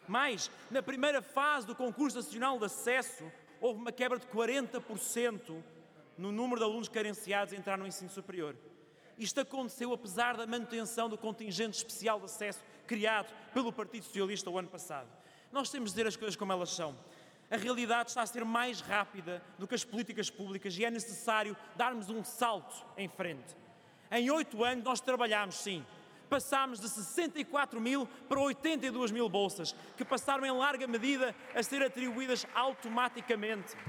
Mais, na primeira fase do concurso nacional de acesso, houve uma quebra de 40% no número de alunos carenciados a entrar no ensino superior. Isto aconteceu apesar da manutenção do contingente especial de acesso criado pelo Partido Socialista o ano passado. Nós temos de dizer as coisas como elas são. A realidade está a ser mais rápida do que as políticas públicas e é necessário darmos um salto em frente. Em 8 anos nós trabalhámos, sim. Passámos de 64 mil para 82 mil bolsas, que passaram em larga medida a ser atribuídas automaticamente.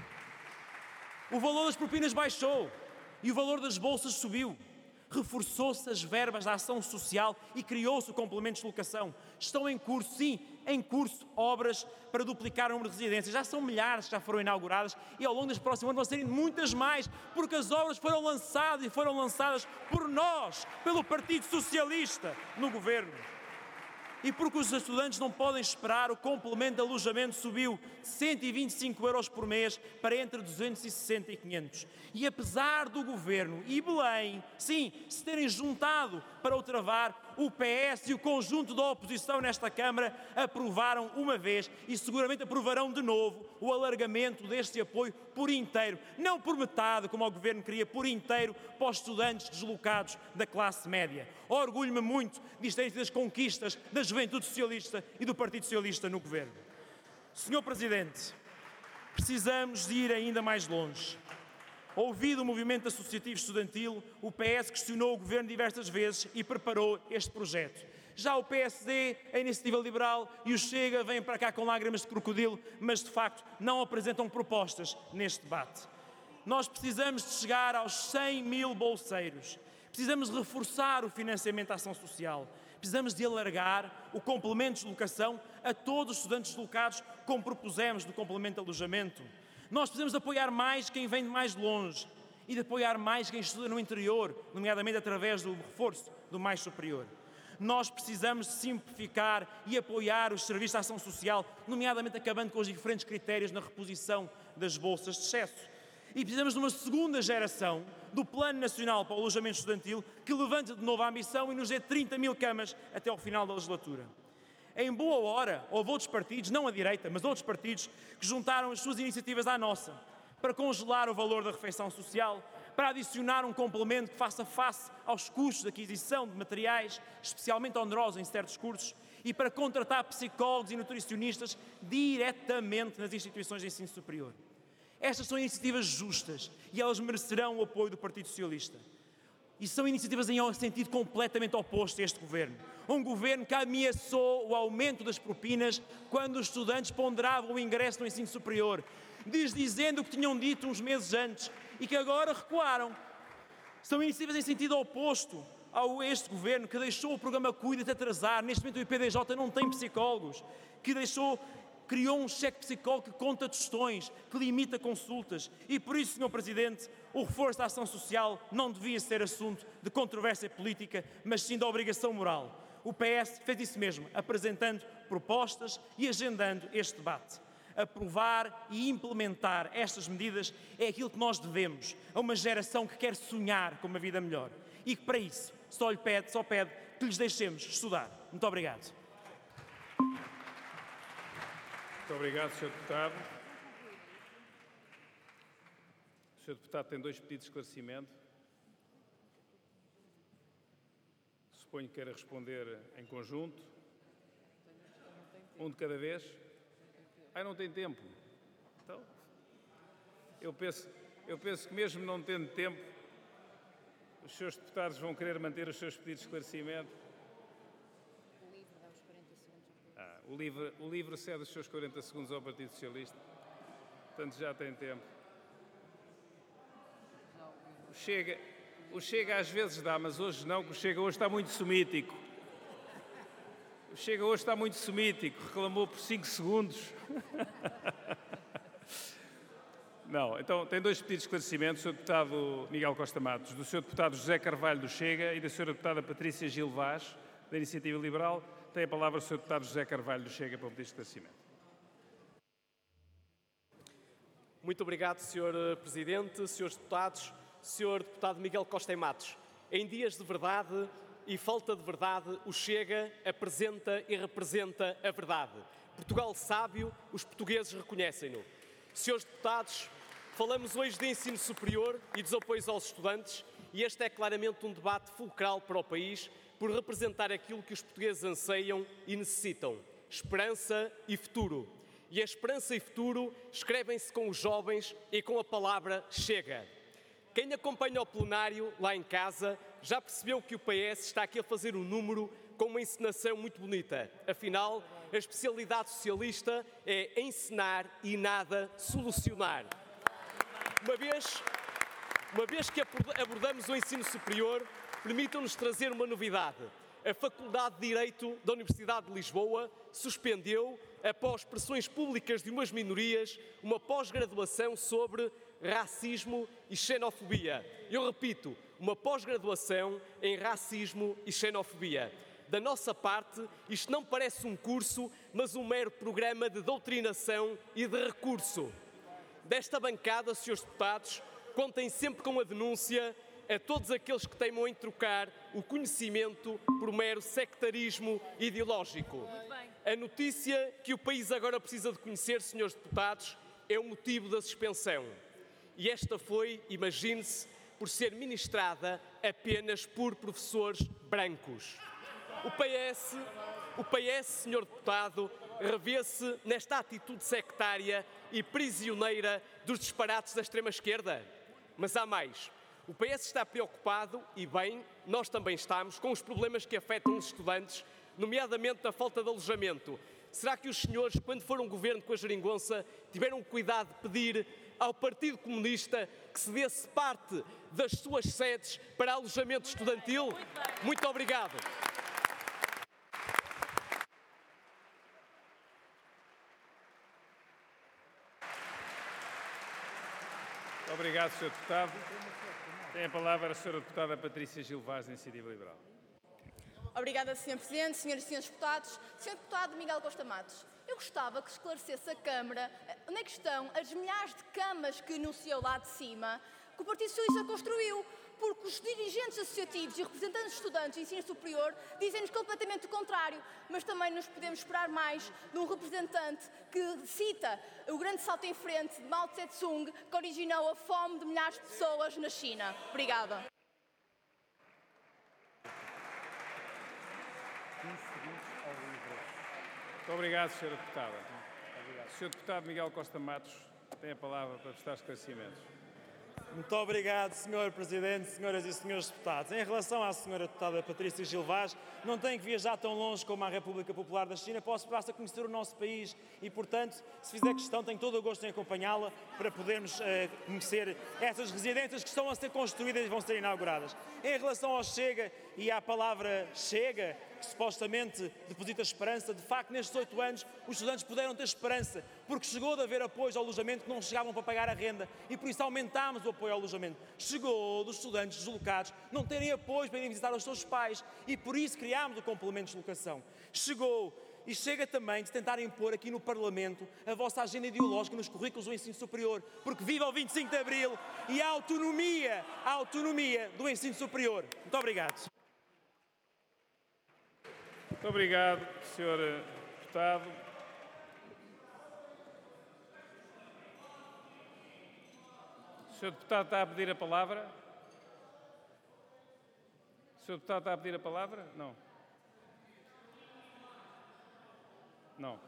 O valor das propinas baixou e o valor das bolsas subiu. Reforçou-se as verbas da ação social e criou-se o complemento de deslocação. Estão em curso, sim, em curso, obras para duplicar o número de residências. Já são milhares que já foram inauguradas e ao longo dos próximos anos vão serem muitas mais, porque as obras foram lançadas e foram lançadas por nós, pelo Partido Socialista, no Governo. E porque os estudantes não podem esperar, o complemento de alojamento subiu de 125 € por mês para entre 260 e 500. E apesar do Governo e Belém, sim, se terem juntado para o travar, o PS e o conjunto da oposição nesta Câmara aprovaram uma vez e seguramente aprovarão de novo o alargamento deste apoio por inteiro. Não por metade, como o Governo queria, por inteiro para os estudantes deslocados da classe média. Orgulho-me muito disto terem sido as conquistas da Juventude Socialista e do Partido Socialista no Governo. Senhor Presidente, precisamos de ir ainda mais longe. Ouvido o movimento associativo estudantil, o PS questionou o Governo diversas vezes e preparou este projeto. Já o PSD, a Iniciativa Liberal e o Chega vêm para cá com lágrimas de crocodilo, mas de facto não apresentam propostas neste debate. Nós precisamos de chegar aos 100 mil bolseiros. Precisamos reforçar o financiamento da ação social. Precisamos de alargar o complemento de deslocação a todos os estudantes deslocados, como propusemos no complemento de alojamento. Nós precisamos de apoiar mais quem vem de mais longe e de apoiar mais quem estuda no interior, nomeadamente através do reforço do mais superior. Nós precisamos de simplificar e apoiar os serviços de ação social, nomeadamente acabando com os diferentes critérios na reposição das bolsas de excesso. E precisamos de uma segunda geração do Plano Nacional para o Alojamento Estudantil que levante de novo a ambição e nos dê 30 mil camas até ao final da legislatura. Em boa hora, houve outros partidos, não a direita, mas outros partidos, que juntaram as suas iniciativas à nossa, para congelar o valor da refeição social, para adicionar um complemento que faça face aos custos de aquisição de materiais, especialmente onerosos em certos cursos, e para contratar psicólogos e nutricionistas diretamente nas instituições de ensino superior. Estas são iniciativas justas e elas merecerão o apoio do Partido Socialista. E são iniciativas em sentido completamente oposto a este Governo. Um Governo que ameaçou o aumento das propinas quando os estudantes ponderavam o ingresso no ensino superior, dizendo o que tinham dito uns meses antes e que agora recuaram. São iniciativas em sentido oposto a este Governo que deixou o programa Cuida-te atrasar. Neste momento o IPDJ não tem psicólogos, criou um cheque psicólogo que conta tostões, que limita consultas. E por isso, Sr. Presidente, o reforço da ação social não devia ser assunto de controvérsia política, mas sim de obrigação moral. O PS fez isso mesmo, apresentando propostas e agendando este debate. Aprovar e implementar estas medidas é aquilo que nós devemos a uma geração que quer sonhar com uma vida melhor e que para isso só pede que lhes deixemos estudar. Muito obrigado. Muito obrigado, Sr. Deputado. O Sr. Deputado tem 2 pedidos de esclarecimento. Suponho que queira responder em conjunto. Um de cada vez. Não tem tempo. Então, eu penso que mesmo não tendo tempo, os seus deputados vão querer manter os seus pedidos de esclarecimento. O LIVRE cede os seus 40 segundos ao Partido Socialista. Portanto, já tem tempo. O Chega às vezes dá, mas hoje não, porque o Chega hoje está muito semítico. Reclamou por 5 segundos. Não, então tem 2 pedidos de esclarecimento, do Sr. Deputado Miguel Costa Matos, do Sr. Deputado José Carvalho do Chega e da Sra. Deputada Patrícia Gil Vaz, da Iniciativa Liberal. Tem a palavra o Sr. Deputado José Carvalho do Chega para o pedido de esclarecimento. Muito obrigado, Sr. Presidente, Srs. Deputados, Sr. Deputado Miguel Costa Matos. Em dias de verdade e falta de verdade, o Chega apresenta e representa a verdade. Portugal sábio, os portugueses reconhecem-no. Senhores deputados, falamos hoje de ensino superior e dos apoios aos estudantes, e este é claramente um debate fulcral para o país, por representar aquilo que os portugueses anseiam e necessitam: esperança e futuro. E a esperança e futuro escrevem-se com os jovens e com a palavra chega. Quem acompanha o plenário lá em casa já percebeu que o PS está aqui a fazer um número com uma encenação muito bonita. Afinal, a especialidade socialista é encenar e nada solucionar. Uma vez que abordamos o ensino superior, permitam-nos trazer uma novidade. A Faculdade de Direito da Universidade de Lisboa suspendeu, após pressões públicas de umas minorias, uma pós-graduação sobre racismo e xenofobia. Eu repito, uma pós-graduação em racismo e xenofobia. Da nossa parte, isto não parece um curso, mas um mero programa de doutrinação e de recurso. Desta bancada, senhores deputados, contem sempre com a denúncia a todos aqueles que teimam em trocar o conhecimento por mero sectarismo ideológico. A notícia que o país agora precisa de conhecer, senhores deputados, é o motivo da suspensão. E esta foi, imagine-se, por ser ministrada apenas por professores brancos. O PS, senhor deputado, revê-se nesta atitude sectária e prisioneira dos disparates da extrema-esquerda. Mas há mais. O PS está preocupado, e bem, nós também estamos, com os problemas que afetam os estudantes, nomeadamente a falta de alojamento. Será que os senhores, quando foram governo com a geringonça, tiveram cuidado de pedir ao Partido Comunista que cedesse parte das suas sedes para alojamento estudantil? Muito obrigado. Obrigado, Sr. Deputado. Tem a palavra a Sra. Deputada Patrícia Gil Vaz, da Iniciativa Liberal. Obrigada, Sr. Presidente, Senhoras e Senhores Deputados. Sr. Deputado Miguel Costa Matos, eu gostava que esclarecesse a Câmara onde é que estão as milhares de camas que anunciou lá de cima, que o Partido Socialista construiu, porque os dirigentes associativos e representantes de estudantes de ensino superior dizem-nos completamente o contrário, mas também nos podemos esperar mais de um representante que cita o grande salto em frente de Mao Tse-tung, que originou a fome de milhares de pessoas na China. Obrigada. Muito obrigado, Sra. Deputada. O Sr. Deputado Miguel Costa Matos tem a palavra para prestar esclarecimentos. Muito obrigado, Sr. Presidente, senhoras e senhores deputados. Em relação à Sra. Deputada Patrícia Gil Vaz, não tenho que viajar tão longe como a República Popular da China, basta conhecer o nosso país e, portanto, se fizer questão, tenho todo o gosto em acompanhá-la para podermos conhecer essas residências que estão a ser construídas e vão ser inauguradas. Em relação ao Chega e à palavra Chega, que supostamente deposita esperança, de facto, nestes 8 anos, os estudantes puderam ter esperança, porque chegou de haver apoios ao alojamento que não chegavam para pagar a renda e por isso aumentámos o apoio ao alojamento. Chegou dos estudantes deslocados não terem apoio para irem visitar os seus pais e por isso criámos o complemento de deslocação. Chegou e chega também de tentar impor aqui no Parlamento a vossa agenda ideológica nos currículos do ensino superior, porque viva o 25 de Abril e a autonomia do ensino superior. Muito obrigado. Muito obrigado, Sr. Deputado. O Sr. Deputado está a pedir a palavra? O Sr. Deputado está a pedir a palavra? Não. Não.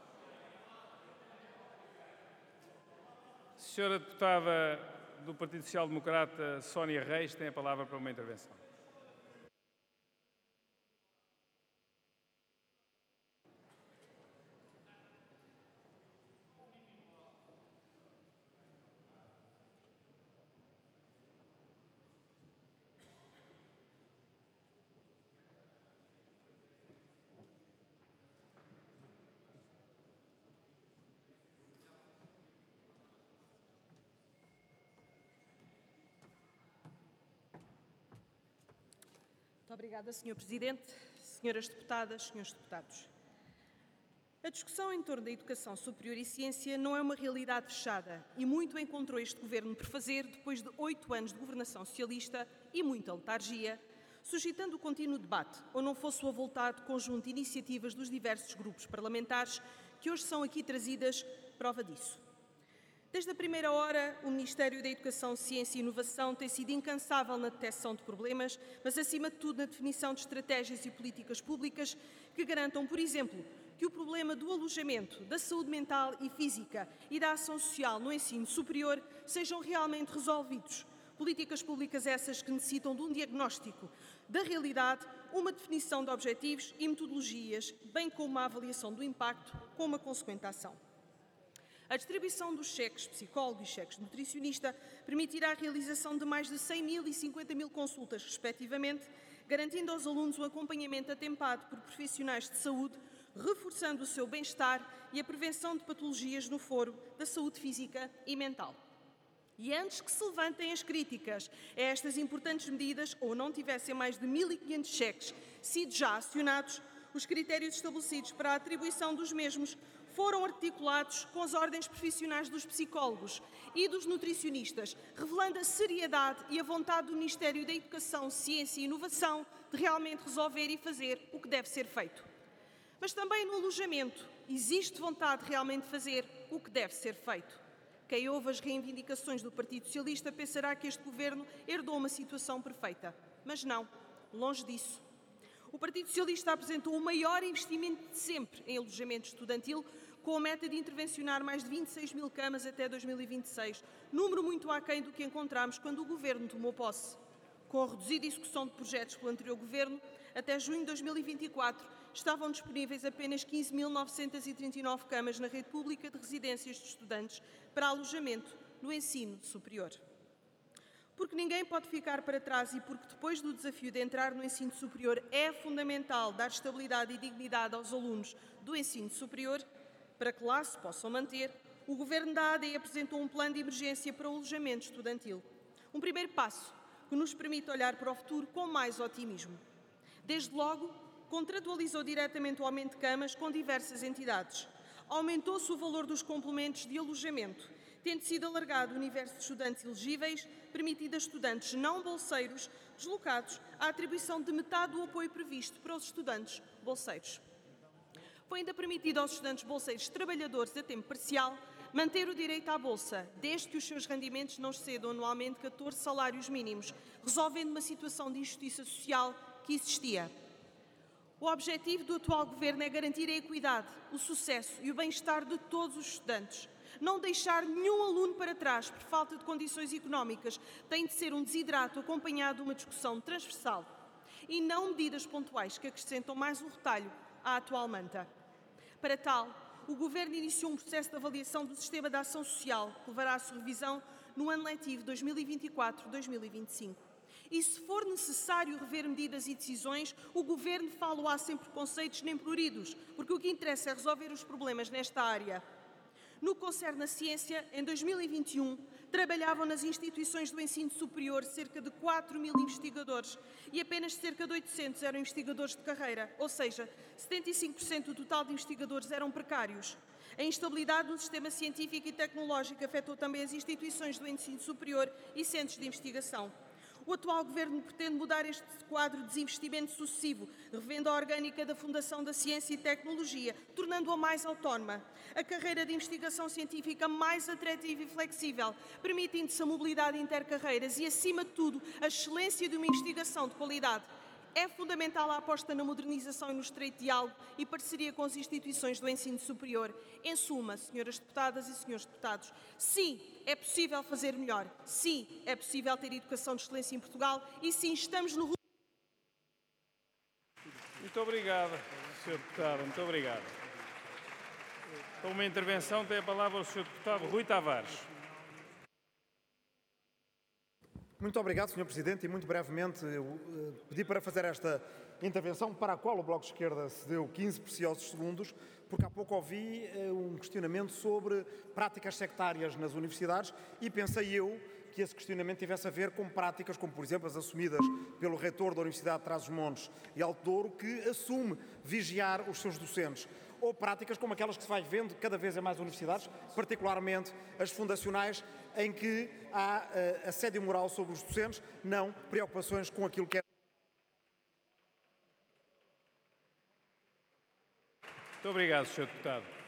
Senhora Deputada do Partido Social Democrata, Sónia Reis, tem a palavra para uma intervenção. Muito obrigada, Sr. Presidente, senhoras deputadas, senhores deputados. A discussão em torno da educação superior e ciência não é uma realidade fechada e muito encontrou este Governo por fazer depois de 8 anos de governação socialista e muita letargia, suscitando o contínuo debate, ou não fosse o avultado conjunto de iniciativas dos diversos grupos parlamentares que hoje são aqui trazidas prova disso. Desde a primeira hora, o Ministério da Educação, Ciência e Inovação tem sido incansável na detecção de problemas, mas, acima de tudo, na definição de estratégias e políticas públicas que garantam, por exemplo, que o problema do alojamento, da saúde mental e física e da ação social no ensino superior sejam realmente resolvidos. Políticas públicas essas que necessitam de um diagnóstico da realidade, uma definição de objetivos e metodologias, bem como uma avaliação do impacto, com uma consequente ação. A distribuição dos cheques psicólogo e cheques nutricionista permitirá a realização de mais de 100.000 e 50.000 consultas, respectivamente, garantindo aos alunos um acompanhamento atempado por profissionais de saúde, reforçando o seu bem-estar e a prevenção de patologias no foro da saúde física e mental. E antes que se levantem as críticas a estas importantes medidas ou não tivessem mais de 1.500 cheques sido já acionados, os critérios estabelecidos para a atribuição dos mesmos foram articulados com as ordens profissionais dos psicólogos e dos nutricionistas, revelando a seriedade e a vontade do Ministério da Educação, Ciência e Inovação de realmente resolver e fazer o que deve ser feito. Mas também no alojamento existe vontade de realmente fazer o que deve ser feito. Quem ouve as reivindicações do Partido Socialista pensará que este Governo herdou uma situação perfeita. Mas não, longe disso. O Partido Socialista apresentou o maior investimento de sempre em alojamento estudantil, com a meta de intervencionar mais de 26.000 camas até 2026, número muito aquém do que encontramos quando o Governo tomou posse. Com a reduzida execução de projetos pelo anterior Governo, até junho de 2024 estavam disponíveis apenas 15.939 camas na rede pública de residências de estudantes para alojamento no ensino superior. Porque ninguém pode ficar para trás e porque depois do desafio de entrar no ensino superior é fundamental dar estabilidade e dignidade aos alunos do ensino superior, para que lá se possam manter, o Governo da AD apresentou um plano de emergência para o alojamento estudantil. Um primeiro passo que nos permite olhar para o futuro com mais otimismo. Desde logo, contratualizou diretamente o aumento de camas com diversas entidades. Aumentou-se o valor dos complementos de alojamento, tendo sido alargado o universo de estudantes elegíveis, permitindo a estudantes não bolseiros deslocados a atribuição de metade do apoio previsto para os estudantes bolseiros. Foi ainda permitido aos estudantes bolseiros trabalhadores a tempo parcial manter o direito à bolsa, desde que os seus rendimentos não excedam anualmente 14 salários mínimos, resolvendo uma situação de injustiça social que existia. O objetivo do atual Governo é garantir a equidade, o sucesso e o bem-estar de todos os estudantes. Não deixar nenhum aluno para trás por falta de condições económicas tem de ser um desidrato acompanhado de uma discussão transversal e não medidas pontuais que acrescentam mais um retalho à atual manta. Para tal, o Governo iniciou um processo de avaliação do sistema de ação social que levará à sua revisão no ano letivo 2024-2025. E se for necessário rever medidas e decisões, o Governo fala-á sem preconceitos nem pruridos, porque o que interessa é resolver os problemas nesta área. No que concerne à ciência, em 2021, trabalhavam nas instituições do ensino superior cerca de 4.000 investigadores e apenas cerca de 800 eram investigadores de carreira, ou seja, 75% do total de investigadores eram precários. A instabilidade no sistema científico e tecnológico afetou também as instituições do ensino superior e centros de investigação. O atual Governo pretende mudar este quadro de desinvestimento sucessivo, revendo a orgânica da Fundação da Ciência e Tecnologia, tornando-a mais autónoma. A carreira de investigação científica mais atrativa e flexível, permitindo-se a mobilidade intercarreiras e, acima de tudo, a excelência de uma investigação de qualidade. É fundamental a aposta na modernização e no estreito diálogo e parceria com as instituições do ensino superior. Em suma, senhoras deputadas e senhores deputados, sim, é possível fazer melhor. Sim, é possível ter educação de excelência em Portugal e sim, estamos no... Muito obrigado, Sr. Deputado. Muito obrigado. Para uma intervenção tem a palavra o Sr. Deputado Rui Tavares. Muito obrigado, Sr. Presidente, e muito brevemente eu pedi para fazer esta intervenção para a qual o Bloco de Esquerda cedeu 15 preciosos segundos, porque há pouco ouvi um questionamento sobre práticas sectárias nas universidades e pensei eu que esse questionamento tivesse a ver com práticas como, por exemplo, as assumidas pelo reitor da Universidade de Trás-os-Montes e Alto Douro, que assume vigiar os seus docentes, ou práticas como aquelas que se vai vendo cada vez em mais universidades, particularmente as fundacionais, em que há assédio moral sobre os docentes, não preocupações com aquilo que é. Muito obrigado, Sr. Deputado.